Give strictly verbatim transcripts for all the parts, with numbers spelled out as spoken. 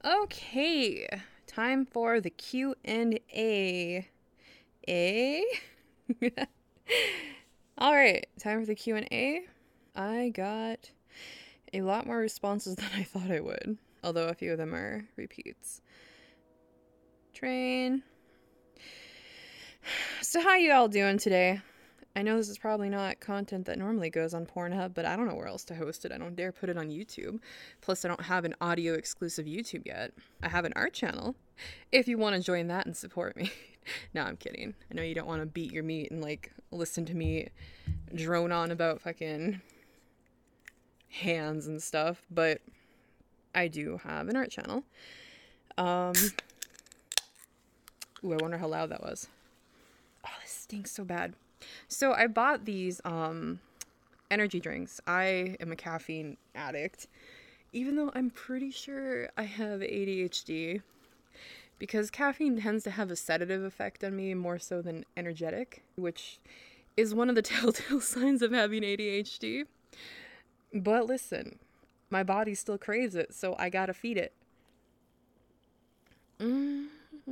Okay, time for the Q and A. A? All right, time for the Q and A. I got a lot more responses than I thought I would, although a few of them are repeats. Train. So how you all doing today? I know this is probably not content that normally goes on Pornhub, but I don't know where else to host it. I don't dare put it on YouTube. Plus, I don't have an audio exclusive YouTube yet. I have an art channel, if you want to join that and support me. No, I'm kidding. I know you don't want to beat your meat and, like, listen to me drone on about fucking hands and stuff, but I do have an art channel. Um, ooh, I wonder how loud that was. Oh, this stinks so bad. So I bought these um, energy drinks. I am a caffeine addict, even though I'm pretty sure I have A D H D, because caffeine tends to have a sedative effect on me more so than energetic, which is one of the telltale signs of having A D H D. But listen, my body still craves it, so I gotta feed it. Mm.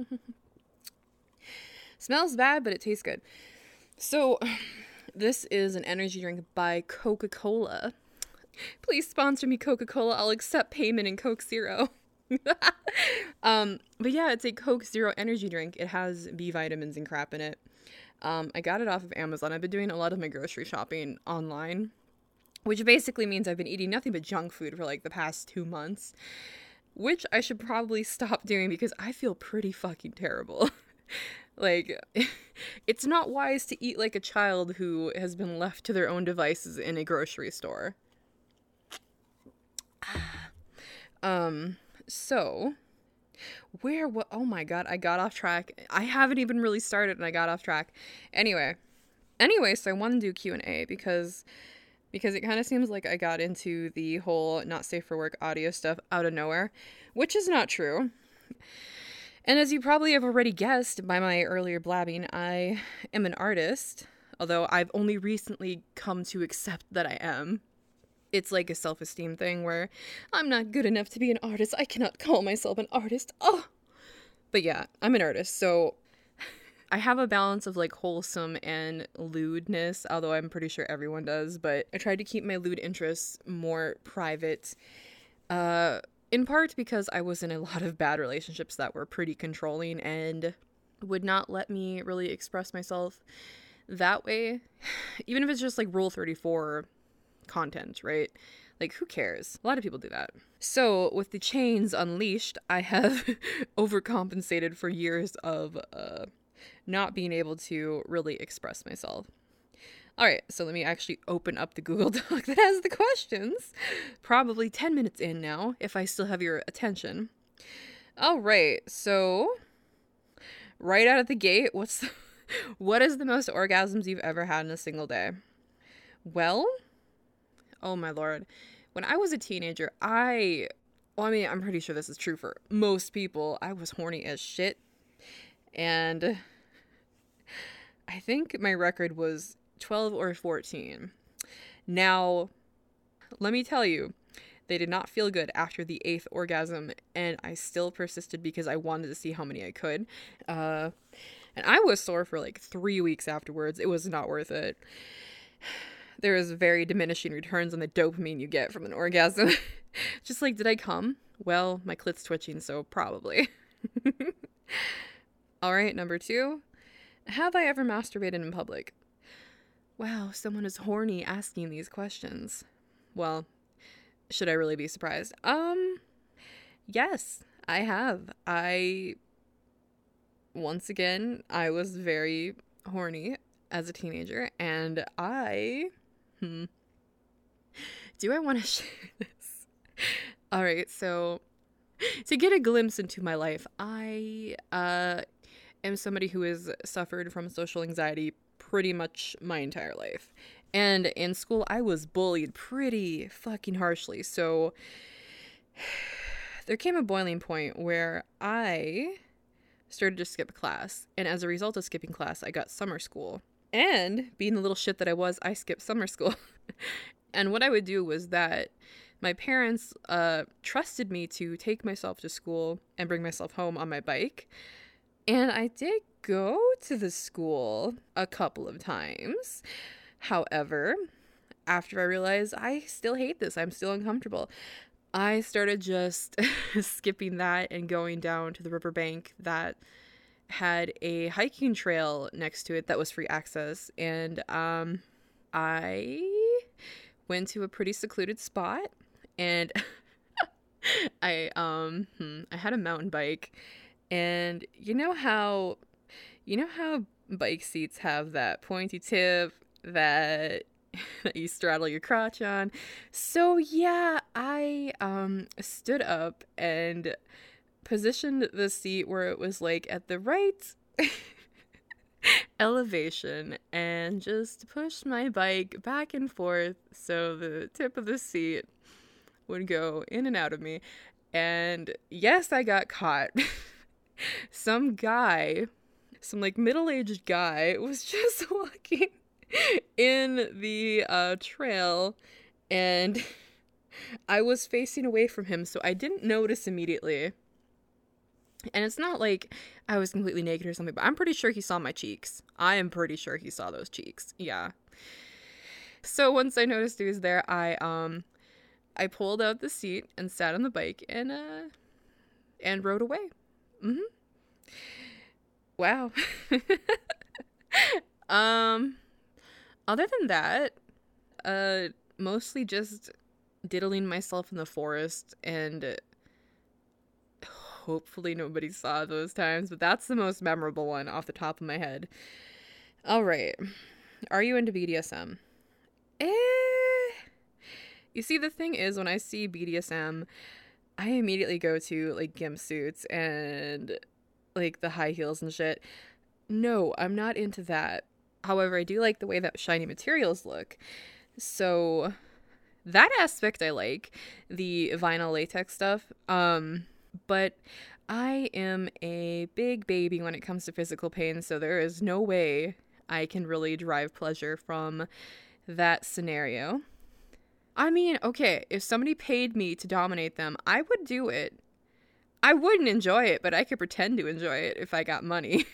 Smells bad, but it tastes good. So, this is an energy drink by Coca-Cola. Please sponsor me, Coca-Cola. I'll accept payment in Coke Zero. um, but yeah, it's a Coke Zero energy drink. It has B vitamins and crap in it. Um, I got it off of Amazon. I've been doing a lot of my grocery shopping online, which basically means I've been eating nothing but junk food for like the past two months, which I should probably stop doing because I feel pretty fucking terrible. Like, it's not wise to eat like a child who has been left to their own devices in a grocery store. Um, so, where, what, oh my god, I got off track. I haven't even really started and I got off track. Anyway, anyway, so I want to do Q and A because, because it kind of seems like I got into the whole not safe for work audio stuff out of nowhere, which is not true. And as you probably have already guessed by my earlier blabbing, I am an artist, although I've only recently come to accept that I am. It's like a self-esteem thing where I'm not good enough to be an artist. I cannot call myself an artist. Oh! But yeah, I'm an artist, so I have a balance of like wholesome and lewdness, although I'm pretty sure everyone does, but I tried to keep my lewd interests more private, uh... in part because I was in a lot of bad relationships that were pretty controlling and would not let me really express myself that way. Even if it's just like Rule thirty-four content, right? Like, who cares? A lot of people do that. So, with the chains unleashed, I have overcompensated for years of uh, not being able to really express myself. All right, so let me actually open up the Google Doc that has the questions. Probably ten minutes in now, if I still have your attention. All right, so right out of the gate, what's the, what is the most orgasms you've ever had in a single day? Well, oh my lord. When I was a teenager, I, well, I mean, I'm pretty sure this is true for most people. I was horny as shit. And I think my record was twelve or fourteen. Now, let me tell you, they did not feel good after the eighth orgasm, and I still persisted because I wanted to see how many I could. Uh, and I was sore for like three weeks afterwards. It was not worth it. There is very diminishing returns on the dopamine you get from an orgasm. Just like, did I come? Well, my clit's twitching, so probably. All right, number two. Have I ever masturbated in public? Wow, someone is horny asking these questions. Well, should I really be surprised? Um, yes, I have. I, once again, I was very horny as a teenager, and I, hmm, do I want to share this? All right, so to get a glimpse into my life, I, uh, am somebody who has suffered from social anxiety pretty much my entire life. And in school, I was bullied pretty fucking harshly. So there came a boiling point where I started to skip class. And as a result of skipping class, I got summer school. And being the little shit that I was, I skipped summer school. And what I would do was that my parents uh, trusted me to take myself to school and bring myself home on my bike. And I did go to the school a couple of times. However, after I realized I still hate this, I'm still uncomfortable, I started just skipping that and going down to the riverbank that had a hiking trail next to it that was free access. And um, I went to a pretty secluded spot, and I um hmm, I had a mountain bike. And you know how you know how bike seats have that pointy tip that that you straddle your crotch on? So yeah, I um stood up and positioned the seat where it was like at the right elevation and just pushed my bike back and forth so the tip of the seat would go in and out of me. And yes, I got caught. Some guy, some like middle-aged guy was just walking in the uh, trail, and I was facing away from him, so I didn't notice immediately. And it's not like I was completely naked or something, but I'm pretty sure he saw my cheeks. I am pretty sure he saw those cheeks. Yeah. So once I noticed he was there, I um I pulled out the seat and sat on the bike and uh and rode away. Mhm. Wow. um other than that, uh mostly just diddling myself in the forest, and hopefully nobody saw those times, but that's the most memorable one off the top of my head. All right. Are you into B D S M? Eh. You see, the thing is, when I see B D S M, I immediately go to, like, gimp suits and, like, the high heels and shit. No, I'm not into that. However, I do like the way that shiny materials look. So, that aspect I like. The vinyl latex stuff. Um... But I am a big baby when it comes to physical pain, so there is no way I can really derive pleasure from that scenario. I mean, okay, if somebody paid me to dominate them, I would do it. I wouldn't enjoy it, but I could pretend to enjoy it if I got money.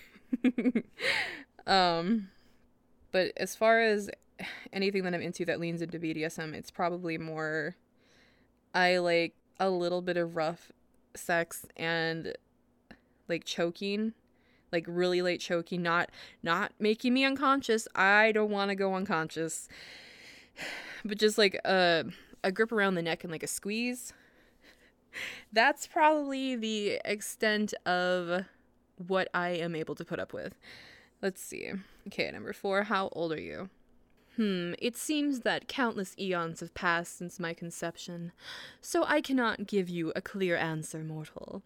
um, but as far as anything that I'm into that leans into B D S M, it's probably more, I like a little bit of rough sex and like choking, like really late choking, not not making me unconscious. I don't want to go unconscious, but just like a a grip around the neck and like a squeeze. That's probably the extent of what I am able to put up with. Let's see. Okay, number four. How old are you? Hmm, it seems that countless eons have passed since my conception, so I cannot give you a clear answer, mortal.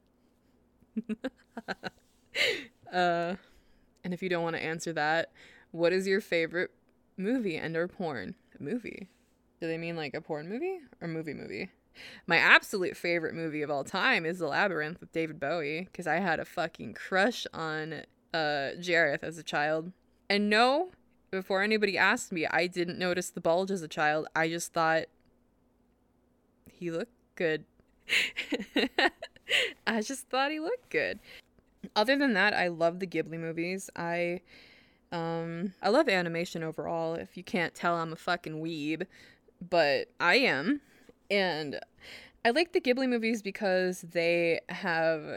uh, and if you don't want to answer that, what is your favorite movie and or porn? Movie? Do they mean like a porn movie or movie movie? My absolute favorite movie of all time is The Labyrinth with David Bowie, because I had a fucking crush on uh, Jareth as a child. And no, before anybody asked me, I didn't notice the bulge as a child. I just thought he looked good. I just thought he looked good. Other than that, I love the Ghibli movies. I um I love animation overall. If you can't tell, I'm a fucking weeb, but I am. And I like the Ghibli movies because they have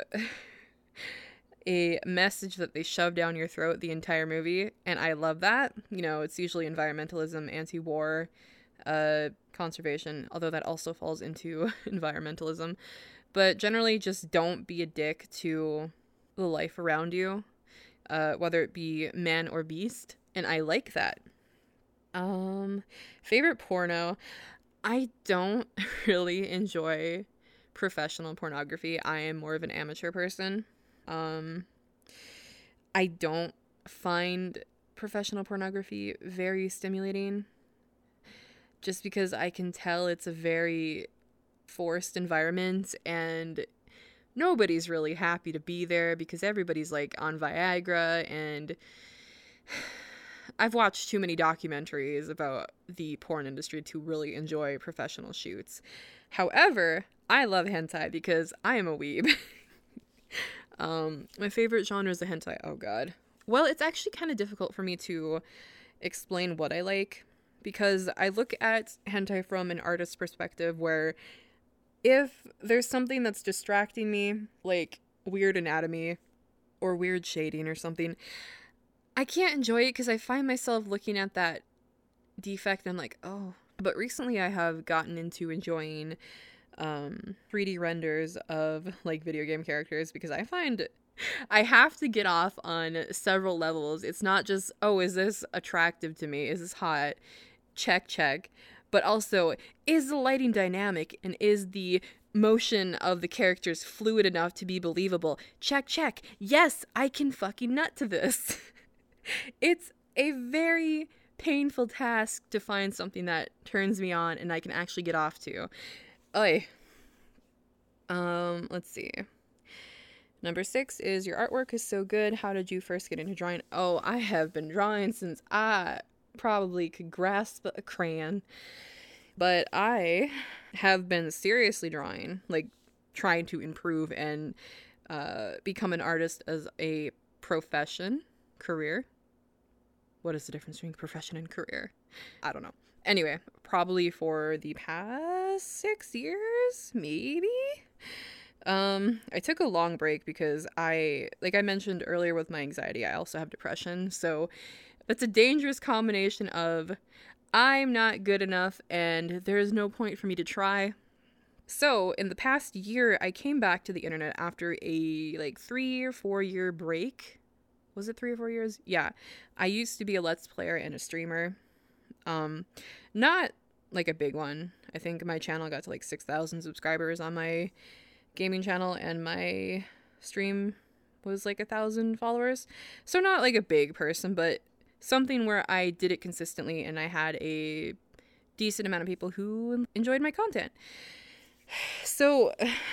a message that they shove down your throat the entire movie, and I love that. You know, it's usually environmentalism, anti-war, uh, conservation, although that also falls into environmentalism. But generally, just don't be a dick to the life around you, uh, whether it be man or beast, and I like that. Um, favorite porno? I don't really enjoy professional pornography. I am more of an amateur person. Um, I don't find professional pornography very stimulating, just because I can tell it's a very forced environment and nobody's really happy to be there because everybody's like on Viagra, and I've watched too many documentaries about the porn industry to really enjoy professional shoots. However, I love hentai because I am a weeb. um, my favorite genre is the hentai. Oh god. Well, it's actually kind of difficult for me to explain what I like because I look at hentai from an artist's perspective where if there's something that's distracting me, like weird anatomy or weird shading or something, I can't enjoy it because I find myself looking at that defect and I'm like, oh. But recently I have gotten into enjoying um, three D renders of like video game characters because I find I have to get off on several levels. It's not just, oh, is this attractive to me? Is this hot? Check, check. But also, is the lighting dynamic and is the motion of the characters fluid enough to be believable? Check, check. Yes, I can fucking nut to this. It's a very painful task to find something that turns me on and I can actually get off to. Oy. Um, let's see. Number six is your artwork is so good. How did you first get into drawing? Oh, I have been drawing since I probably could grasp a crayon. But I have been seriously drawing, like trying to improve and uh, become an artist as a profession, career. What is the difference between profession and career? I don't know. Anyway, probably for the past six years, maybe? Um, I took a long break because I, like I mentioned earlier with my anxiety, I also have depression. So it's a dangerous combination of I'm not good enough and there's no point for me to try. So in the past year, I came back to the internet after a like three or four year break. Was it three or four years? Yeah. I used to be a Let's Player and a streamer. Um, not like a big one. I think my channel got to like six thousand subscribers on my gaming channel and my stream was like a thousand followers. So not like a big person, but something where I did it consistently and I had a decent amount of people who enjoyed my content. So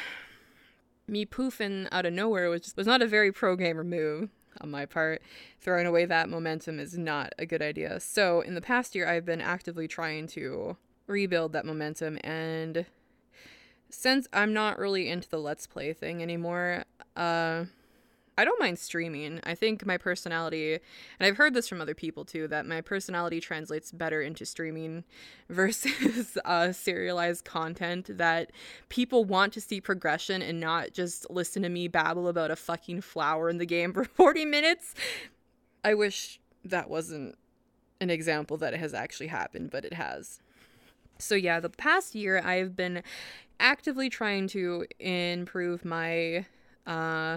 me poofing out of nowhere was just, was not a very pro gamer move on my part. Throwing away that momentum is not a good idea. So in the past year, I've been actively trying to rebuild that momentum, and since I'm not really into the Let's Play thing anymore, uh, I don't mind streaming. I think my personality, and I've heard this from other people too, that my personality translates better into streaming versus uh, serialized content, that people want to see progression and not just listen to me babble about a fucking flower in the game for forty minutes. I wish that wasn't an example that has actually happened, but it has. So yeah, the past year I've been actively trying to improve my uh,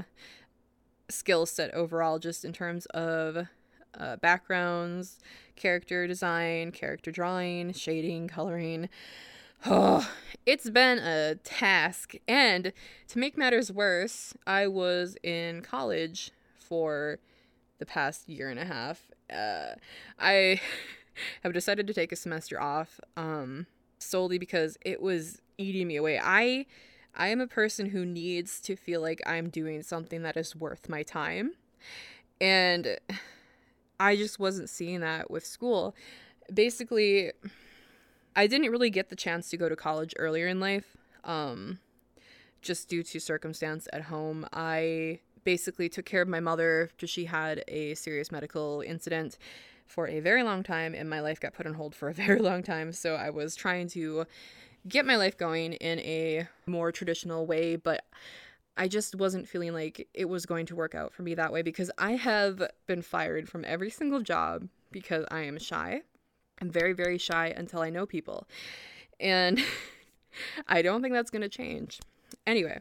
skill set overall, just in terms of uh, backgrounds, character design, character drawing, shading, coloring. Oh, it's been a task. And to make matters worse, I was in college for the past year and a half. Uh, I have decided to take a semester off um, solely because it was eating me away. I I am a person who needs to feel like I'm doing something that is worth my time. And I just wasn't seeing that with school. Basically, I didn't really get the chance to go to college earlier in life, um, just due to circumstance at home. I basically took care of my mother because she had a serious medical incident for a very long time, and my life got put on hold for a very long time. So I was trying to get my life going in a more traditional way, but I just wasn't feeling like it was going to work out for me that way because I have been fired from every single job because I am shy. I'm very, very shy until I know people. And I don't think that's going to change. Anyway,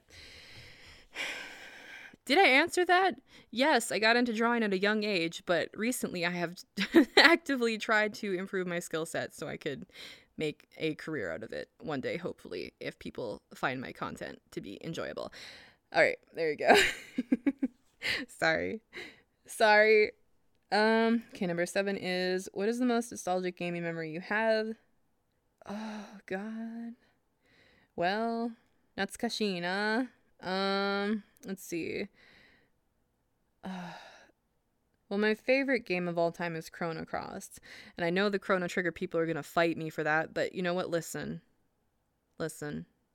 did I answer that? Yes, I got into drawing at a young age, but recently I have actively tried to improve my skill set so I could make a career out of it one day, hopefully, if people find my content to be enjoyable. All right, there you go. Sorry. Sorry. Um, okay, number seven is, what is the most nostalgic gaming memory you have? Oh, God. Well, Natsukashi. Um, let's see. Uh, well, my favorite game of all time is Chrono Cross. And I know the Chrono Trigger people are going to fight me for that, but you know what? Listen. Listen.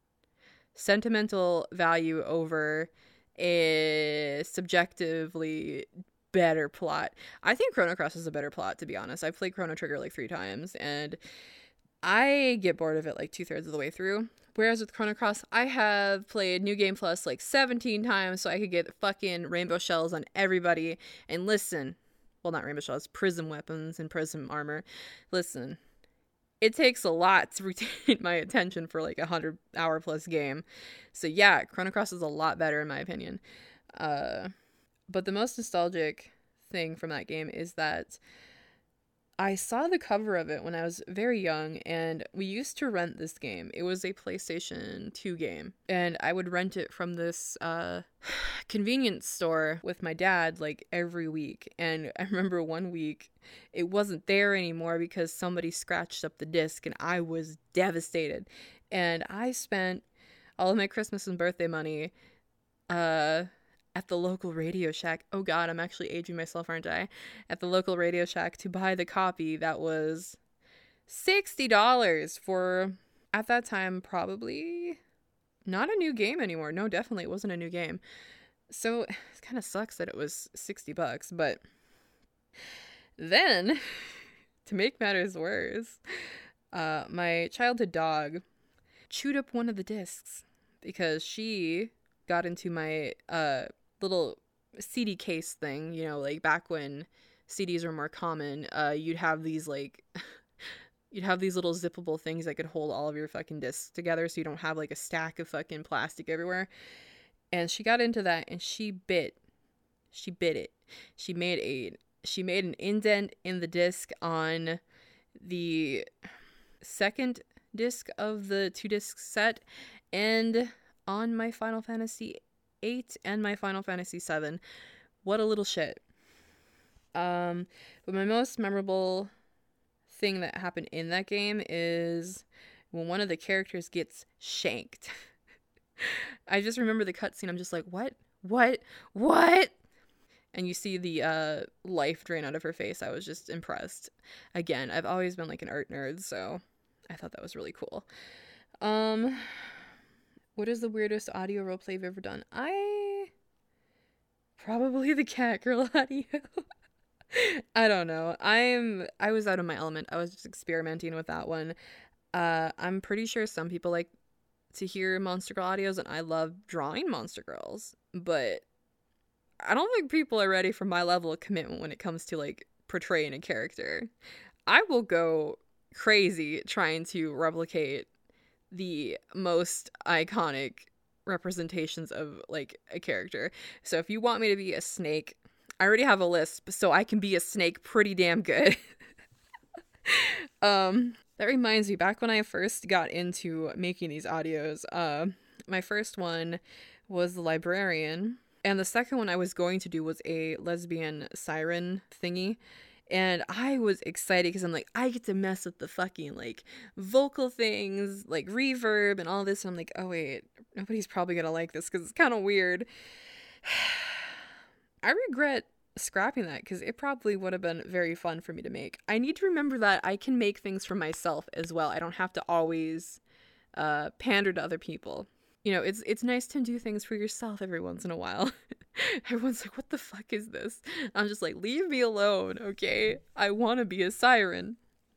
sentimental value over a subjectively better plot. I think Chrono Cross is a better plot, to be honest. I've played Chrono Trigger like three times, and I get bored of it like two thirds of the way through. Whereas with Chrono Cross, I have played New Game Plus like seventeen times so I could get fucking rainbow shells on everybody. And listen, well, not rainbow shells, prism weapons and prism armor. Listen, it takes a lot to retain my attention for like a hundred hour plus game. So yeah, Chrono Cross is a lot better in my opinion. Uh, but the most nostalgic thing from that game is that I saw the cover of it when I was very young, and we used to rent this game. It was a PlayStation two game, and I would rent it from this uh, convenience store with my dad like every week. And I remember one week it wasn't there anymore because somebody scratched up the disc, and I was devastated. And I spent all of my Christmas and birthday money uh at the local Radio Shack. Oh god, I'm actually aging myself, aren't I? At the local Radio Shack to buy the copy that was sixty dollars for, at that time, probably not a new game anymore. No, definitely it wasn't a new game. So it kind of sucks that it was sixty bucks, but then to make matters worse, uh, my childhood dog chewed up one of the discs because she got into my uh little C D case thing, you know, like back when C Ds were more common. Uh, you'd have these like, you'd have these little zippable things that could hold all of your fucking discs together, so you don't have like a stack of fucking plastic everywhere. And she got into that, and she bit, she bit it. She made a, she made an indent in the disc on the second disc of the two disc set, and on my Final Fantasy eight and my Final Fantasy seven. What a little shit. Um, but my most memorable thing that happened in that game is when one of the characters gets shanked. I just remember the cutscene. I'm just like, what? What? What? And you see the uh, life drain out of her face. I was just impressed. Again, I've always been like an art nerd, so I thought that was really cool. Um... What is the weirdest audio roleplay you've ever done? I... Probably the cat girl audio. I don't know. I'm... I was out of my element. I was just experimenting with that one. Uh, I'm pretty sure some people like to hear Monster Girl audios, and I love drawing Monster Girls. But I don't think people are ready for my level of commitment when it comes to, like, portraying a character. I will go crazy trying to replicate the most iconic representations of like a character. So if you want me to be a snake, I already have a list, so I can be a snake pretty damn good. um that reminds me, back when I first got into making these audios, uh my first one was the librarian, and the second one I was going to do was a lesbian siren thingy. And I was excited because I'm like, I get to mess with the fucking, like, vocal things, like, reverb and all this. And I'm like, oh, wait, nobody's probably going to like this because it's kind of weird. I regret scrapping that because it probably would have been very fun for me to make. I need to remember that I can make things for myself as well. I don't have to always uh, pander to other people. You know, it's it's nice to do things for yourself every once in a while. Everyone's like, what the fuck is this? I'm just like, leave me alone, okay? I want to be a siren.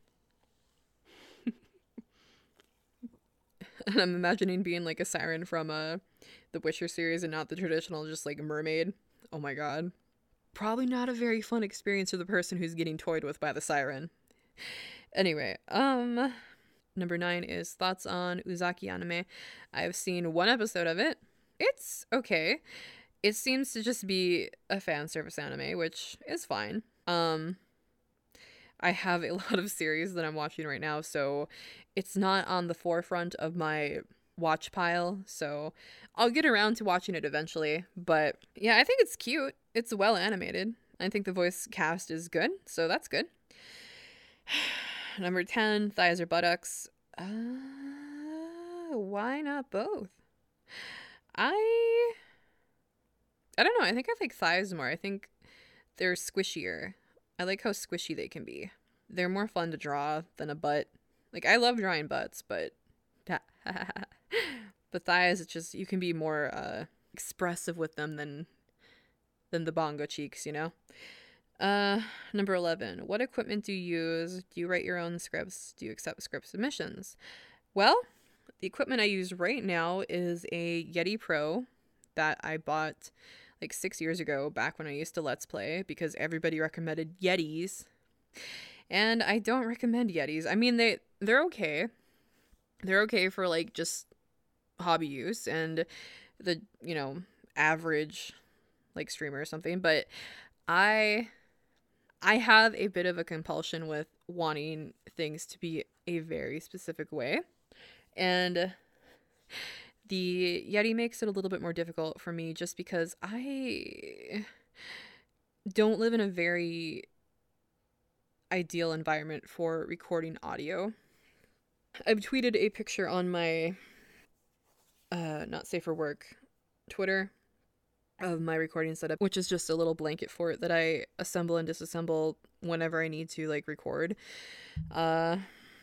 And I'm imagining being like a siren from uh, the Witcher series and not the traditional just like mermaid. Oh my god. Probably not a very fun experience for the person who's getting toyed with by the siren. Anyway, um... number nine is thoughts on Uzaki anime. I've seen one episode of it. It's okay. It seems to just be a fan service anime, which is fine. Um, I have a lot of series that I'm watching right now, so it's not on the forefront of my watch pile, so I'll get around to watching it eventually. But yeah, I think it's cute. It's well animated. I think the voice cast is good, so that's good. Number ten, thighs or buttocks. Uh, why not both? I... I don't know. I think I like thighs more. I think they're squishier. I like how squishy they can be. They're more fun to draw than a butt. Like, I love drawing butts, but... The thighs, it's just, you can be more uh, expressive with them than than the bongo cheeks, you know? Uh, number eleven. What equipment do you use? Do you write your own scripts? Do you accept script submissions? Well, the equipment I use right now is a Yeti Pro that I bought like six years ago, back when I used to Let's Play, because everybody recommended Yetis. And I don't recommend Yetis. I mean, they, they're okay. They're okay for like just hobby use and the, you know, average like streamer or something, but I I have a bit of a compulsion with wanting things to be a very specific way, and the Yeti makes it a little bit more difficult for me just because I don't live in a very ideal environment for recording audio. I've tweeted a picture on my uh not safe for work Twitter of my recording setup, which is just a little blanket fort that I assemble and disassemble whenever I need to like record. Uh,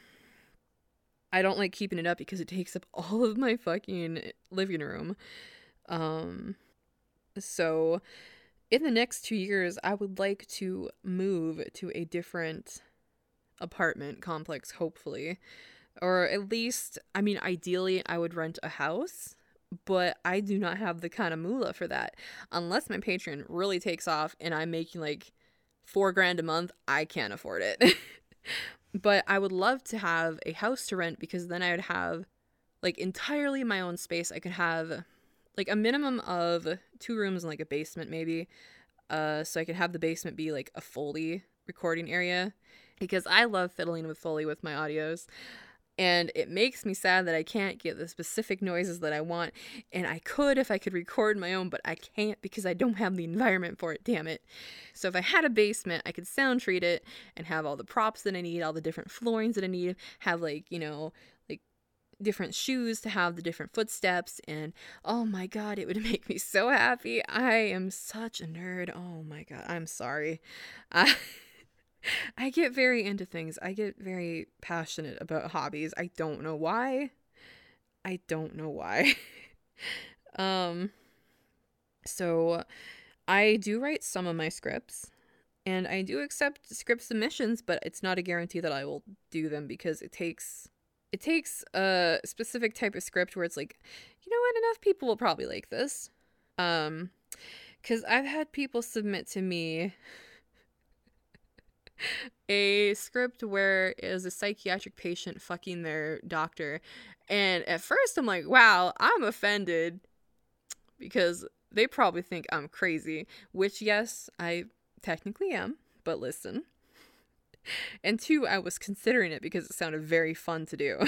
I don't like keeping it up because it takes up all of my fucking living room. Um, so in the next two years, I would like to move to a different apartment complex, hopefully. Or at least, I mean, ideally, I would rent a house. But I do not have the kind of moolah for that. Unless my Patreon really takes off and I'm making like four grand a month, I can't afford it. But I would love to have a house to rent, because then I would have like entirely my own space. I could have like a minimum of two rooms and like a basement maybe. Uh, so I could have the basement be like a Foley recording area, because I love fiddling with Foley with my audios. And it makes me sad that I can't get the specific noises that I want. And I could if I could record my own, but I can't because I don't have the environment for it, damn it. So if I had a basement, I could sound treat it and have all the props that I need, all the different floorings that I need, have like, you know, like different shoes to have the different footsteps. And oh my God, it would make me so happy. I am such a nerd. Oh my God, I'm sorry. I... I get very into things. I get very passionate about hobbies. I don't know why. I don't know why. um, so I do write some of my scripts, and I do accept script submissions, but it's not a guarantee that I will do them, because it takes it takes a specific type of script where it's like, you know what, enough people will probably like this. Um, because I've had people submit to me a script where it was a psychiatric patient fucking their doctor, and at first I'm like, wow, I'm offended, because they probably think I'm crazy, which yes, I technically am, but listen. And two, I was considering it because it sounded very fun to do.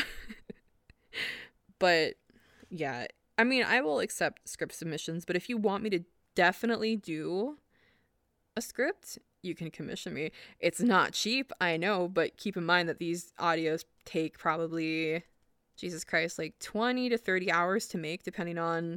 But yeah, I mean, I will accept script submissions, but if you want me to definitely do a script, you can commission me. It's not cheap, I know, but keep in mind that these audios take probably, Jesus Christ, like twenty to thirty hours to make, depending on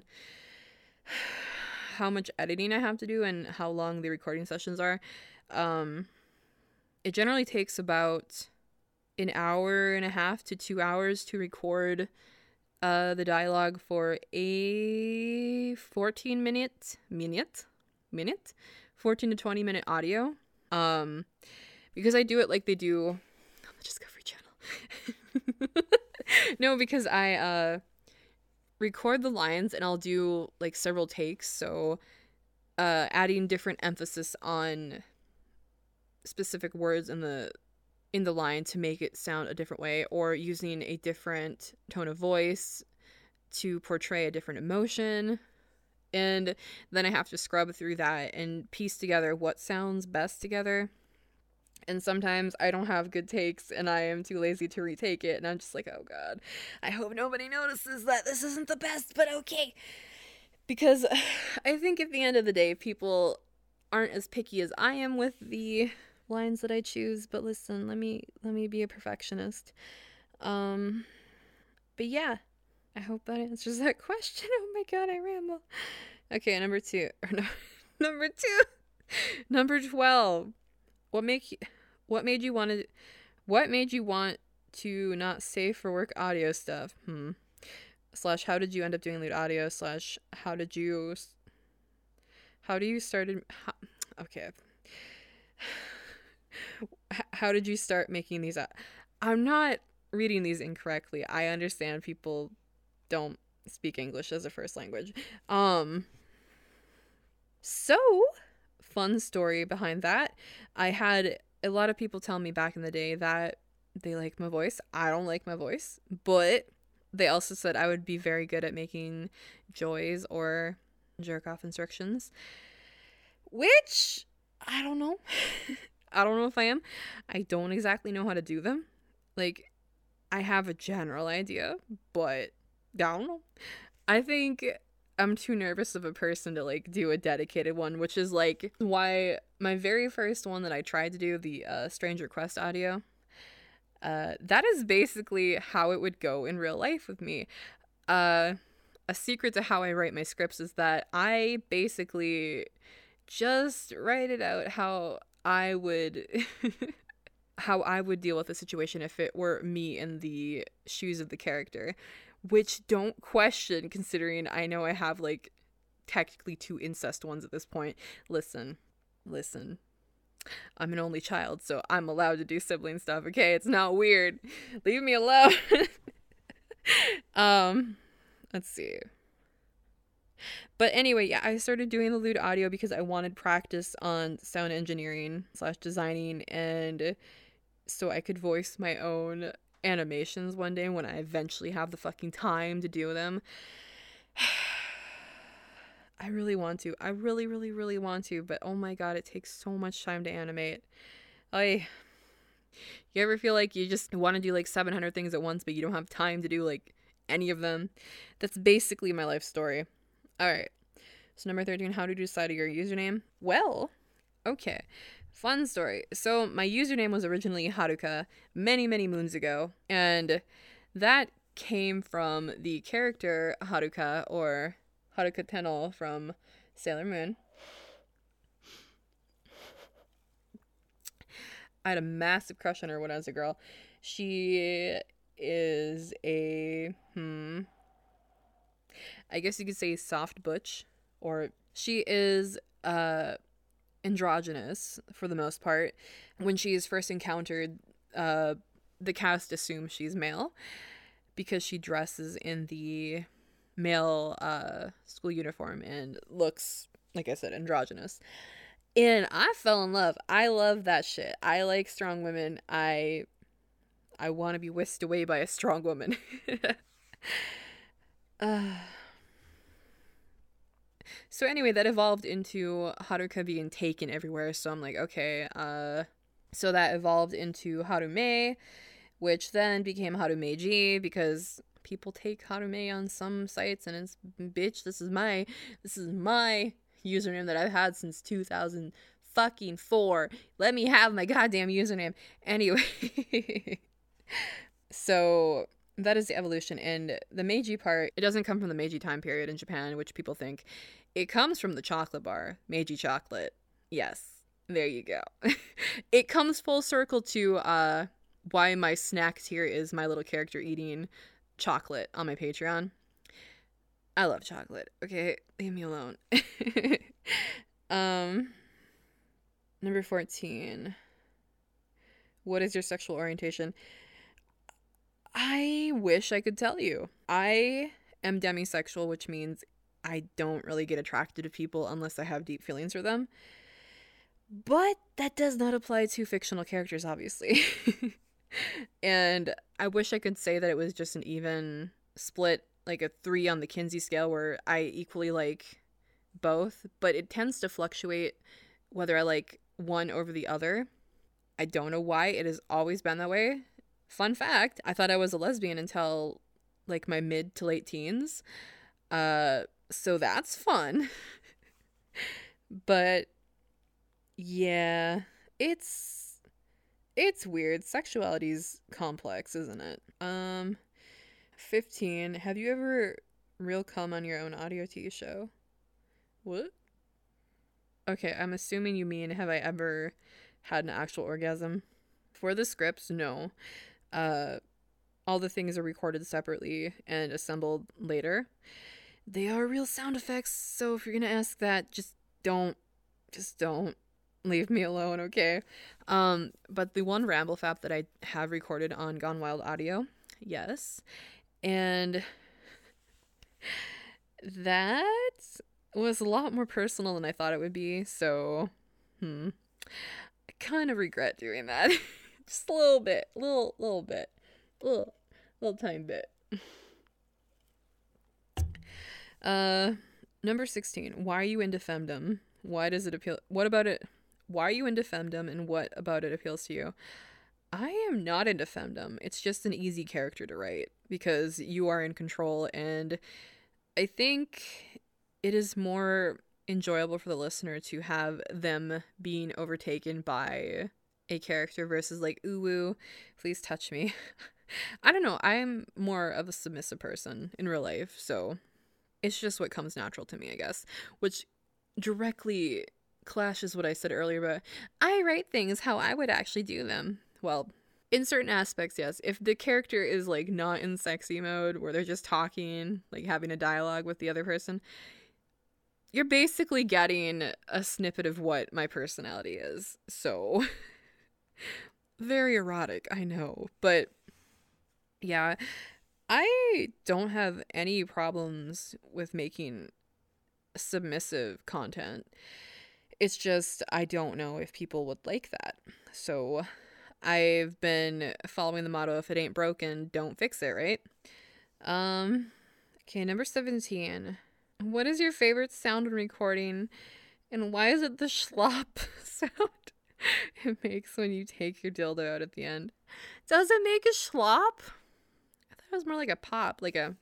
how much editing I have to do and how long the recording sessions are. Um, it generally takes about an hour and a half to two hours to record uh, the dialogue for a fourteen minute, minute, minute, fourteen to twenty minute audio. Um, because I do it like they do on the Discovery Channel. No, because I uh, record the lines and I'll do like several takes. So uh, adding different emphasis on specific words in the in the line to make it sound a different way, or using a different tone of voice to portray a different emotion. And then I have to scrub through that and piece together what sounds best together. And sometimes I don't have good takes and I am too lazy to retake it. And I'm just like, oh God, I hope nobody notices that this isn't the best, but okay. Because I think at the end of the day, people aren't as picky as I am with the lines that I choose. But listen, let me let me be a perfectionist. Um, but yeah. I hope that answers that question. Oh my God, I ramble. Okay, number two. Or no, number two. Number twelve. What make you, what made you want to what made you want to not safe for work audio stuff? Hmm. slash how did you end up doing lewd audio slash how did you how do you started how, okay how did you start making these up? I'm not reading these incorrectly. I understand people don't speak English as a first language. Um so fun story behind that. I had a lot of people tell me back in the day that they like my voice. I don't like my voice, but they also said I would be very good at making joys or jerk off instructions, which I don't know. I don't know if I am. I don't exactly know how to do them. Like, I have a general idea, but I don't know. I think I'm too nervous of a person to like do a dedicated one, which is like why my very first one that I tried to do, the uh, Stranger Quest audio, uh, that is basically how it would go in real life with me. Uh, a secret to how I write my scripts is that I basically just write it out how I would how I would deal with a situation if it were me in the shoes of the character, which don't question considering I know I have like technically two incest ones at this point. Listen, listen. I'm an only child, so I'm allowed to do sibling stuff, okay? It's not weird. Leave me alone. um, let's see. But anyway, yeah, I started doing the lewd audio because I wanted practice on sound engineering slash designing, and so I could voice my own animations one day when I eventually have the fucking time to do them. I really want to. I really, really, really want to, but oh my god, it takes so much time to animate. I... You ever feel like you just want to do like seven hundred things at once, but you don't have time to do like any of them? That's basically my life story. Alright, so number thirteen, how did you decide your username? Well, okay, fun story. So my username was originally Haruka many, many moons ago, and that came from the character Haruka, or Haruka Tenno from Sailor Moon. I had a massive crush on her when I was a girl. She is a, hmm... I guess you could say soft butch, or she is uh androgynous for the most part. When she is first encountered, uh the cast assumes she's male because she dresses in the male uh school uniform and looks, like I said, androgynous. And I fell in love. I love that shit. I like strong women. I I want to be whisked away by a strong woman. uh So anyway, that evolved into Haruka being taken everywhere. So I'm like, okay, uh, so that evolved into Harume, which then became Harumeji because people take Harume on some sites, and it's, bitch, this is my, this is my username that I've had since two thousand fucking four. Let me have my goddamn username. Anyway, so that is the evolution. And the Meiji part, it doesn't come from the Meiji time period in Japan, which people think. It comes from the chocolate bar, Meiji chocolate. Yes, there you go. It comes full circle to uh, why my snack tier is my little character eating chocolate on my Patreon. I love chocolate. Okay, leave me alone. um, number fourteen. What is your sexual orientation? I wish I could tell you. I am demisexual, which means I don't really get attracted to people unless I have deep feelings for them. But that does not apply to fictional characters, obviously. And I wish I could say that it was just an even split, like a three on the Kinsey scale, where I equally like both. But it tends to fluctuate whether I like one over the other. I don't know why. It has always been that way. Fun fact, I thought I was a lesbian until like my mid to late teens. Uh... So that's fun. But yeah, it's it's weird. Sexuality's complex, isn't it? Um fifteen. Have you ever real come on your own audio T V show? What? Okay, I'm assuming you mean have I ever had an actual orgasm? For the scripts, no. Uh all the things are recorded separately and assembled later. They are real sound effects, so if you're gonna ask that, just don't, just don't leave me alone, okay? Um, but the one ramble fap that I have recorded on Gone Wild Audio, yes, and that was a lot more personal than I thought it would be, so, hmm, I kind of regret doing that. Just a little bit, little, little bit, little, little tiny bit. Uh, number sixteen. Why are you into femdom? Why does it appeal? What about it? Why are you into femdom, and what about it appeals to you? I am not into femdom. It's just an easy character to write because you are in control, and I think it is more enjoyable for the listener to have them being overtaken by a character versus like, ooh, woo, please touch me. I don't know. I'm more of a submissive person in real life, so it's just what comes natural to me, I guess, which directly clashes what I said earlier about I write things how I would actually do them. Well, in certain aspects, yes. If the character is like not in sexy mode where they're just talking, like having a dialogue with the other person, you're basically getting a snippet of what my personality is. So very erotic, I know, but yeah, I don't have any problems with making submissive content. It's just I don't know if people would like that. So I've been following the motto, if it ain't broken, don't fix it, right? Um, okay, number seventeen. What is your favorite sound when recording, and why is it the schlop sound it makes when you take your dildo out at the end? Does it make a schlop? I thought it was more like a pop, like a...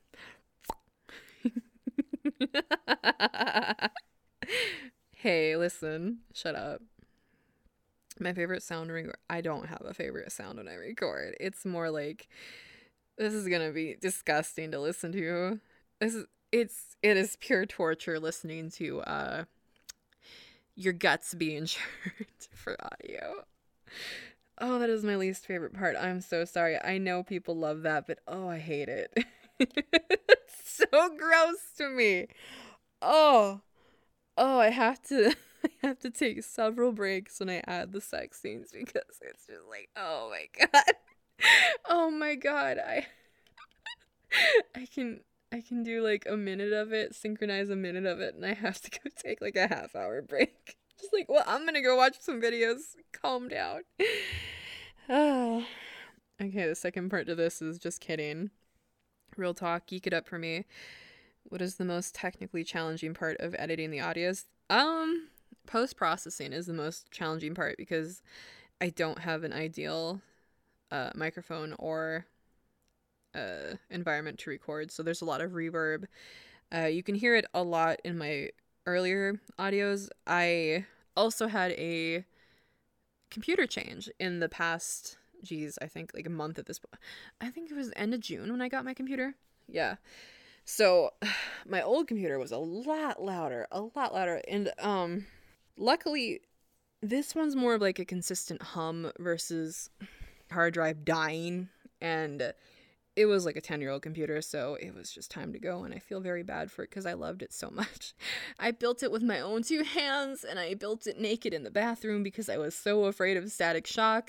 Hey, listen, shut up. My favorite sound when record, I don't have a favorite sound when I record. It's more like, this is gonna be disgusting to listen to. This is, it's, it is pure torture listening to, uh, your guts being churned for audio. Oh, that is my least favorite part. I'm so sorry. I know people love that, but oh, I hate it. It's so gross to me. Oh, oh, I have to, I have to take several breaks when I add the sex scenes because it's just like, oh my god, oh my god, I, I can, I can do like a minute of it, synchronize a minute of it, and I have to go take like a half hour break. Just like, well, I'm gonna go watch some videos, calm down. Oh. Okay, the second part to this is just kidding. Real talk, geek it up for me. What is the most technically challenging part of editing the audios? Um, post-processing is the most challenging part because I don't have an ideal uh, microphone or uh, environment to record, so there's a lot of reverb. Uh, you can hear it a lot in my earlier audios. I also had a computer change in the past, geez, I think like a month at this point. I think it was the end of June when I got my computer. Yeah. So my old computer was a lot louder, a lot louder. And um, luckily, this one's more of like a consistent hum versus hard drive dying. And it was like a ten-year-old computer, so it was just time to go. And I feel very bad for it because I loved it so much. I built it with my own two hands, and I built it naked in the bathroom because I was so afraid of static shock.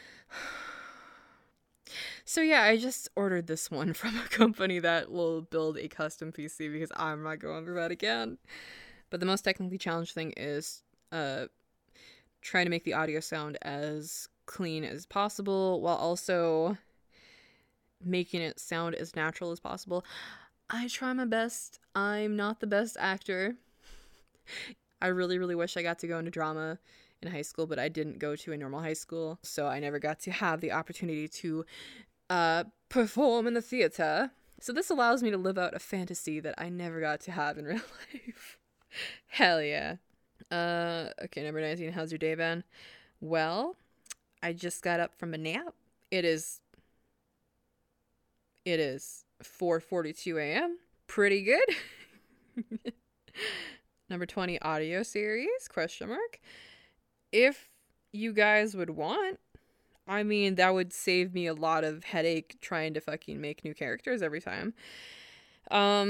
So yeah, I just ordered this one from a company that will build a custom P C because I'm not going through that again. But the most technically challenged thing is uh, trying to make the audio sound as clean as possible while also making it sound as natural as possible. I try my best. I'm not the best actor. I really, really wish I got to go into drama in high school, but I didn't go to a normal high school, so I never got to have the opportunity to uh, perform in the theater. So this allows me to live out a fantasy that I never got to have in real life. Hell yeah. Uh, okay, number nineteen, how's your day been? Well, I just got up from a nap. It is, it is four forty-two a.m. Pretty good. Number twenty, audio series, question mark. If you guys would want, I mean, that would save me a lot of headache trying to fucking make new characters every time. Um,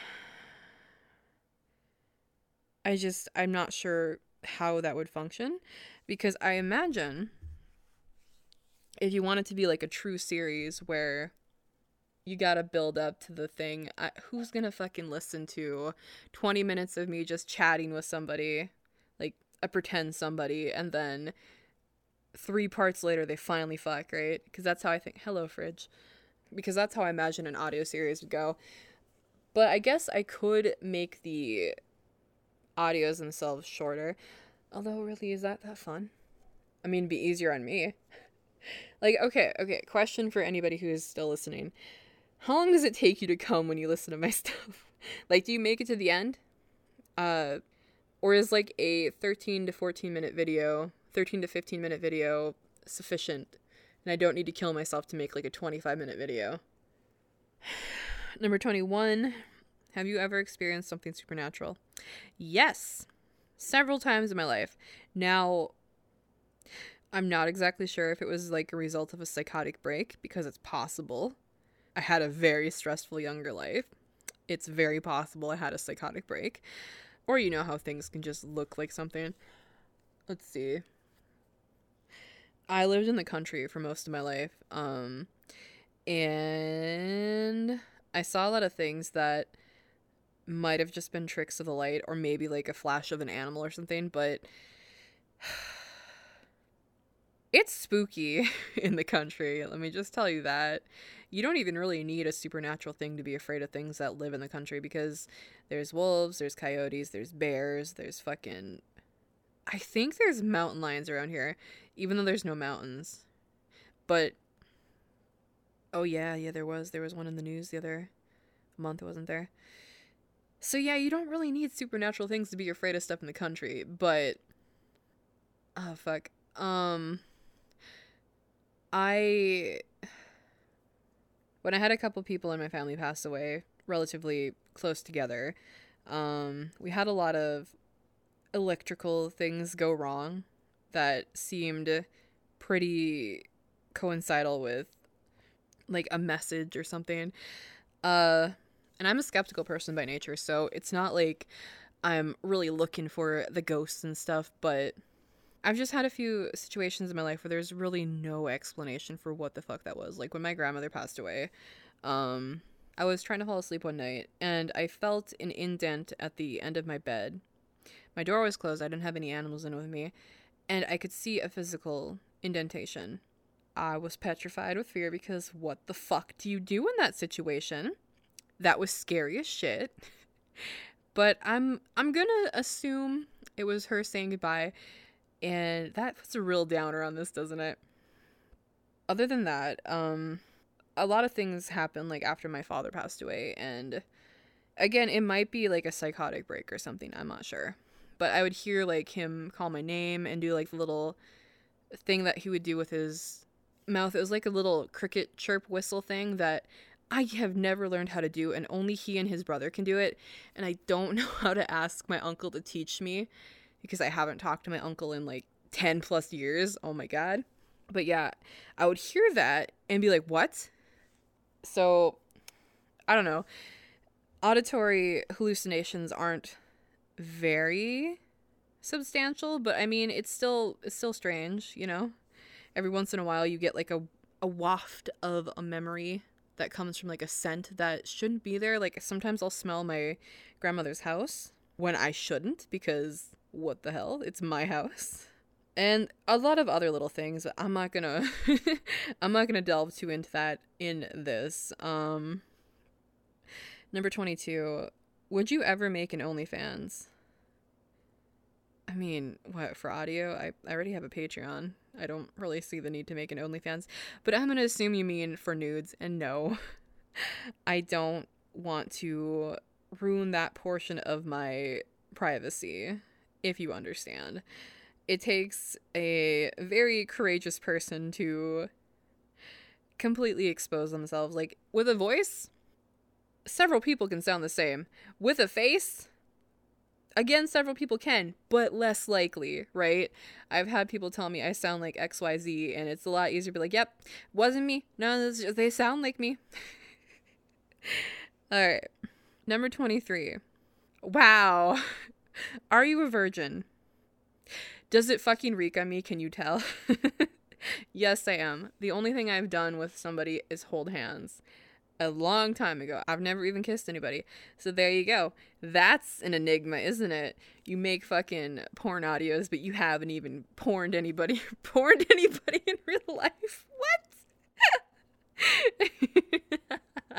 I just, I'm not sure how that would function, because I imagine if you want it to be like a true series where you gotta build up to the thing, I, who's gonna fucking listen to twenty minutes of me just chatting with somebody, like a pretend somebody, and then three parts later they finally fuck, right? Because that's how I think. Hello, fridge. Because that's how I imagine an audio series would go. But I guess I could make the audios themselves shorter. Although, really, is that that fun? I mean, it'd be easier on me. Like, okay, okay, question for anybody who is still listening. How long does it take you to come when you listen to my stuff? Like, do you make it to the end? Uh, or is like a thirteen to fourteen minute video, thirteen to fifteen minute video sufficient? And I don't need to kill myself to make like a twenty-five minute video. Number twenty-one. Have you ever experienced something supernatural? Yes. Several times in my life. Now, I'm not exactly sure if it was like a result of a psychotic break, because it's possible. I had a very stressful younger life. It's very possible I had a psychotic break. Or you know how things can just look like something. Let's see. I lived in the country for most of my life. Um, and I saw a lot of things that might have just been tricks of the light, or maybe like a flash of an animal or something, but it's spooky in the country. Let me just tell you that. You don't even really need a supernatural thing to be afraid of things that live in the country, because there's wolves, there's coyotes, there's bears, there's fucking... I think there's mountain lions around here, even though there's no mountains. But... Oh yeah, yeah, there was. There was one in the news the other month, wasn't there? So yeah, you don't really need supernatural things to be afraid of stuff in the country, but... Oh, fuck. Um... I... When I had a couple people in my family pass away, relatively close together, um, we had a lot of electrical things go wrong that seemed pretty coincidental with, like, a message or something. Uh, and I'm a skeptical person by nature, so it's not like I'm really looking for the ghosts and stuff, but I've just had a few situations in my life where there's really no explanation for what the fuck that was. Like when my grandmother passed away, um, I was trying to fall asleep one night and I felt an indent at the end of my bed. My door was closed. I didn't have any animals in with me, and I could see a physical indentation. I was petrified with fear, because what the fuck do you do in that situation? That was scary as shit. But I'm I'm gonna assume it was her saying goodbye. And that puts a real downer on this, doesn't it? Other than that, um, a lot of things happened, like, after my father passed away. And, again, it might be, like, a psychotic break or something. I'm not sure. But I would hear, like, him call my name and do, like, the little thing that he would do with his mouth. It was, like, a little cricket chirp whistle thing that I have never learned how to do. And only he and his brother can do it. And I don't know how to ask my uncle to teach me, because I haven't talked to my uncle in like ten plus years. Oh my God. But yeah, I would hear that and be like, what? So, I don't know. Auditory hallucinations aren't very substantial, but I mean, it's still, it's still strange, you know? Every once in a while you get like a, a waft of a memory that comes from like a scent that shouldn't be there. Like sometimes I'll smell my grandmother's house when I shouldn't, because what the hell? It's my house. And a lot of other little things. I'm not gonna I'm not gonna delve too into that in this. Um number twenty-two. Would you ever make an OnlyFans? I mean, what, for audio? I, I already have a Patreon. I don't really see the need to make an OnlyFans. But I'm gonna assume you mean for nudes, and no. I don't want to ruin that portion of my privacy, if you understand. It takes a very courageous person to completely expose themselves. Like, with a voice, several people can sound the same. With a face, Again, several people can, but less likely, right? I've had people tell me I sound like X Y Z, and it's a lot easier to be like, yep, wasn't me. No, just, they sound like me. All right. Number twenty-three. Wow. Are you a virgin? Does it fucking reek on me? Can you tell? Yes, I am. The only thing I've done with somebody is hold hands. A long time ago. I've never even kissed anybody. So there you go. That's an enigma, isn't it? You make fucking porn audios, but you haven't even porned anybody, porned anybody in real life. What?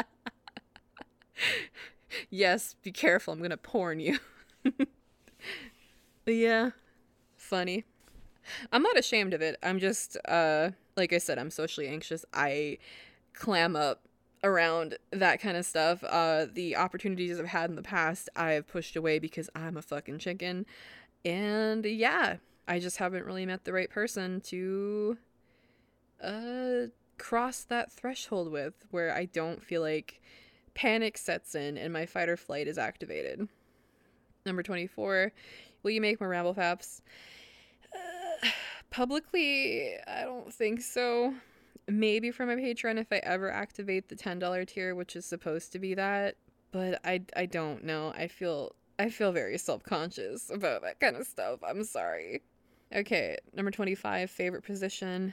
Yes, be careful. I'm gonna porn you. Yeah, funny. I'm not ashamed of it. I'm just, uh, like I said, I'm socially anxious. I clam up around that kind of stuff. Uh, the opportunities I've had in the past, I've pushed away because I'm a fucking chicken. And yeah, I just haven't really met the right person to, uh, cross that threshold with, where I don't feel like panic sets in and my fight or flight is activated. Number twenty-four, will you make more Ramble Faps? Uh, publicly, I don't think so. Maybe for my Patreon if I ever activate the ten dollars tier, which is supposed to be that. But I, I don't know. I feel I feel very self-conscious about that kind of stuff. I'm sorry. Okay, number twenty-five, favorite position.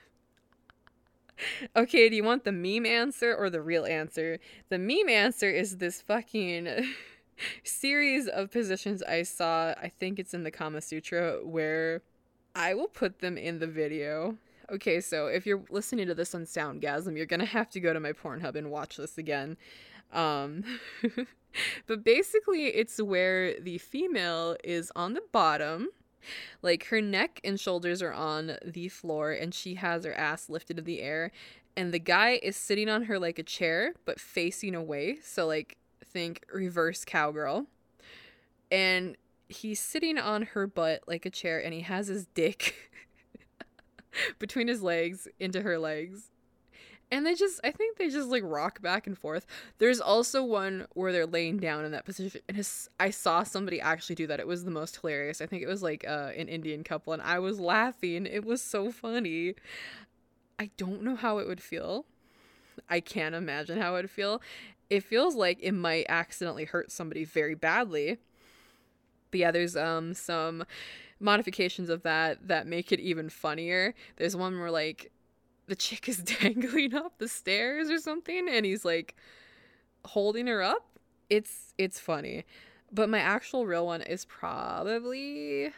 Okay, do you want the meme answer or the real answer? The meme answer is this fucking series of positions I saw. I think it's in the Kama Sutra, where I will put them in the video. Okay, so if you're listening to this on Soundgasm, you're gonna have to go to my Pornhub and watch this again. Um, but basically, it's where the female is on the bottom. Like, her neck and shoulders are on the floor, and she has her ass lifted in the air. And the guy is sitting on her like a chair, but facing away. So, like, think reverse cowgirl. And he's sitting on her butt like a chair, and he has his dick between his legs into her legs. And they just, I think they just like rock back and forth. There's also one where they're laying down in that position. And his, I saw somebody actually do that. It was the most hilarious. I think it was like uh, an Indian couple, and I was laughing. It was so funny. I don't know how it would feel. I can't imagine how it would feel. It feels like it might accidentally hurt somebody very badly. But yeah, there's um some modifications of that that make it even funnier. There's one where like the chick is dangling up the stairs or something, and he's like holding her up. It's it's funny. But my actual real one is probably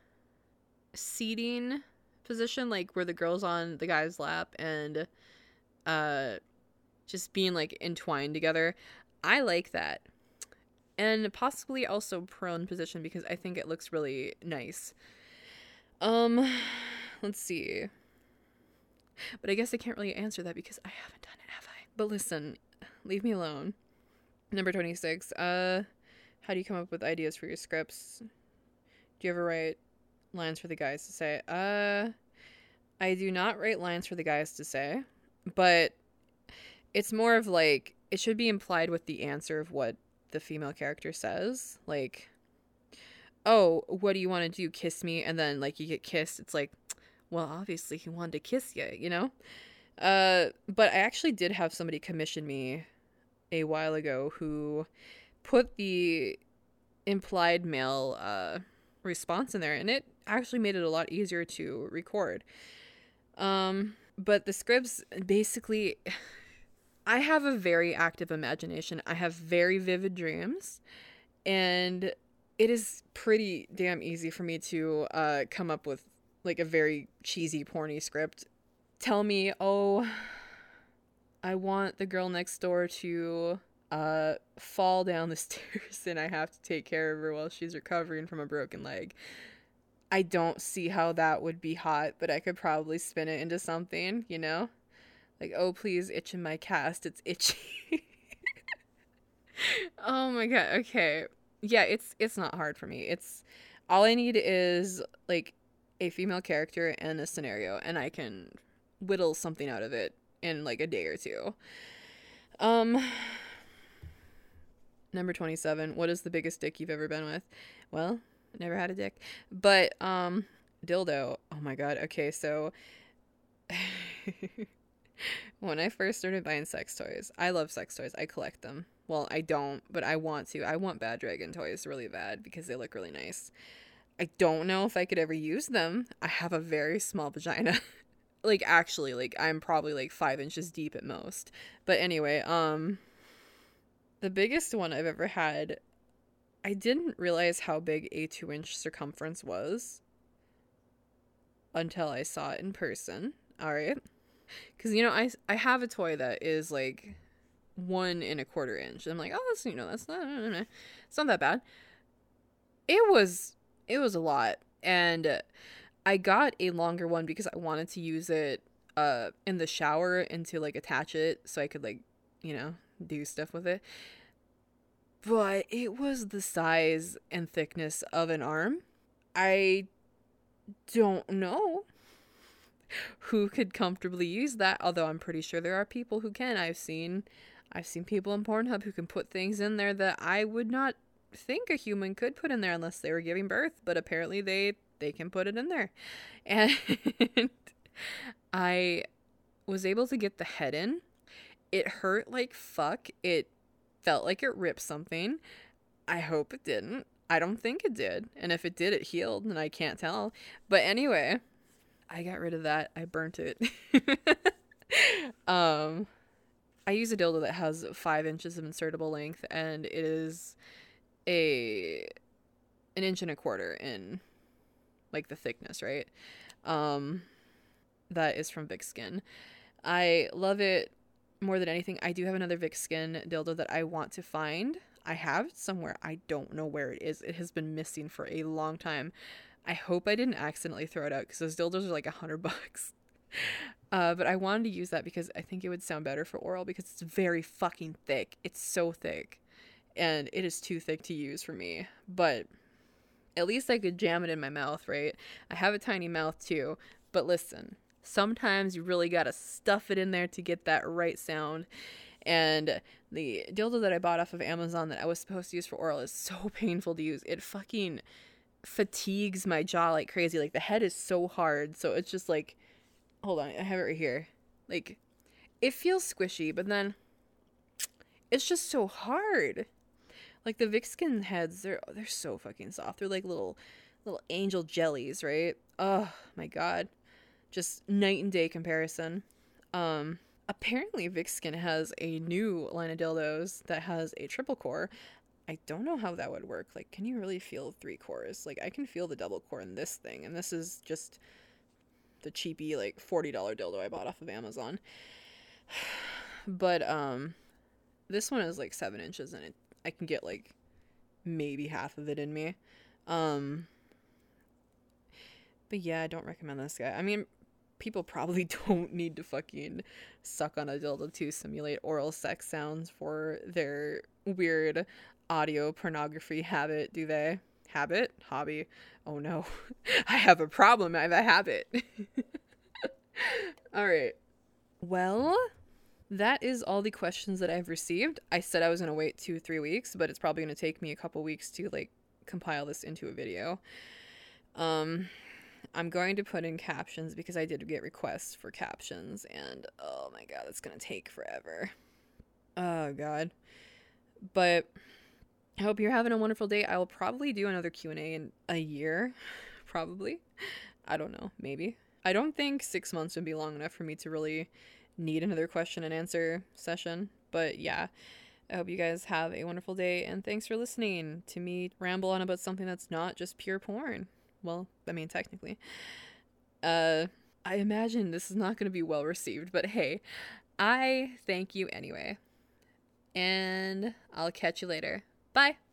seating position, like where the girl's on the guy's lap and uh just being like entwined together. I like that. And possibly also prone position, because I think it looks really nice. Um, let's see. But I guess I can't really answer that because I haven't done it, have I? But listen, leave me alone. Number twenty-six. Uh, how do you come up with ideas for your scripts? Do you ever write lines for the guys to say? Uh, I do not write lines for the guys to say, but it's more of like, it should be implied with the answer of what the female character says. Like, oh, what do you want to do? Kiss me. And then like you get kissed. It's like, well, obviously he wanted to kiss you, you know? Uh, but I actually did have somebody commission me a while ago who put the implied male uh, response in there, and it actually made it a lot easier to record. Um, but the scripts, basically, I have a very active imagination. I have very vivid dreams, and it is pretty damn easy for me to uh, come up with like a very cheesy, porny script. Tell me, oh, I want the girl next door to uh, fall down the stairs and I have to take care of her while she's recovering from a broken leg. I don't see how that would be hot, but I could probably spin it into something, you know? Like, oh, please itch in my cast. It's itchy. Oh my god. Okay. Yeah, it's it's not hard for me. It's all I need is like a female character and a scenario, and I can whittle something out of it in like a day or two. Um number twenty-seven, what is the biggest dick you've ever been with? Well, never had a dick. But, um, dildo. Oh my god. Okay, so when I first started buying sex toys, I love sex toys. I collect them. Well, I don't, but I want to. I want Bad Dragon toys really bad because they look really nice. I don't know if I could ever use them. I have a very small vagina. Like, actually, like, I'm probably like five inches deep at most. But anyway, um, the biggest one I've ever had, I didn't realize how big a two inch circumference was until I saw it in person. All right. Because, you know, I, I have a toy that is like one and a quarter inch. And I'm like, oh, that's, you know, that's not, it's not that bad. It was, it was a lot. And I got a longer one because I wanted to use it uh, in the shower and to, like, attach it so I could, like, you know, do stuff with it. But it was the size and thickness of an arm. I don't know who could comfortably use that, although I'm pretty sure there are people who can. I've seen I've seen people on Pornhub who can put things in there that I would not think a human could put in there unless they were giving birth, but apparently they they can put it in there. And I was able to get the head in. It hurt like fuck. It felt like it ripped something. I hope it didn't. I don't think it did. And if it did, it healed, and I can't tell. But anyway, I got rid of that. I burnt it. um, I use a dildo that has five inches of insertable length, and it is a an inch and a quarter in, like, the thickness, right? Um, that is from Vic Skin. I love it more than anything. I do have another Vic Skin dildo that I want to find. I have it somewhere. I don't know where it is. It has been missing for a long time. I hope I didn't accidentally throw it out because those dildos are like a hundred bucks. Uh, but I wanted to use that because I think it would sound better for oral because it's very fucking thick. It's so thick. And it is too thick to use for me. But at least I could jam it in my mouth, right? I have a tiny mouth too. But listen, sometimes you really gotta stuff it in there to get that right sound. And the dildo that I bought off of Amazon that I was supposed to use for oral is so painful to use. It fucking fatigues my jaw like crazy. Like, the head is so hard. So it's just like, hold on, I have it right here. Like, it feels squishy, but then it's just so hard. Like, the Vic Skin heads, they're they're so fucking soft. They're like little little angel jellies, right? Oh my god. Just night and day comparison. Um apparently Vic Skin has a new line of dildos that has a triple core. I don't know how that would work. Like, can you really feel three cores? Like, I can feel the double core in this thing, and this is just the cheapy, like, forty dollar dildo I bought off of Amazon. But um this one is like seven inches, and it I can get like maybe half of it in me. Um, but yeah, I don't recommend this guy. I mean, people probably don't need to fucking suck on a dildo to simulate oral sex sounds for their weird audio pornography habit, do they? Habit? Hobby? Oh no. I have a problem. I have a habit. All right. Well, that is all the questions that I've received. I said I was going to wait two, three weeks, but it's probably going to take me a couple weeks to, like, compile this into a video. Um, I'm going to put in captions because I did get requests for captions, and oh my god, it's going to take forever. Oh god. But I hope you're having a wonderful day. I will probably do another Q and A in a year. Probably. I don't know. Maybe. I don't think six months would be long enough for me to really need another question and answer session. But yeah, I hope you guys have a wonderful day, and thanks for listening to me ramble on about something that's not just pure porn. Well, I mean, technically. Uh, I imagine this is not going to be well received, but hey, I thank you anyway. And I'll catch you later. Bye!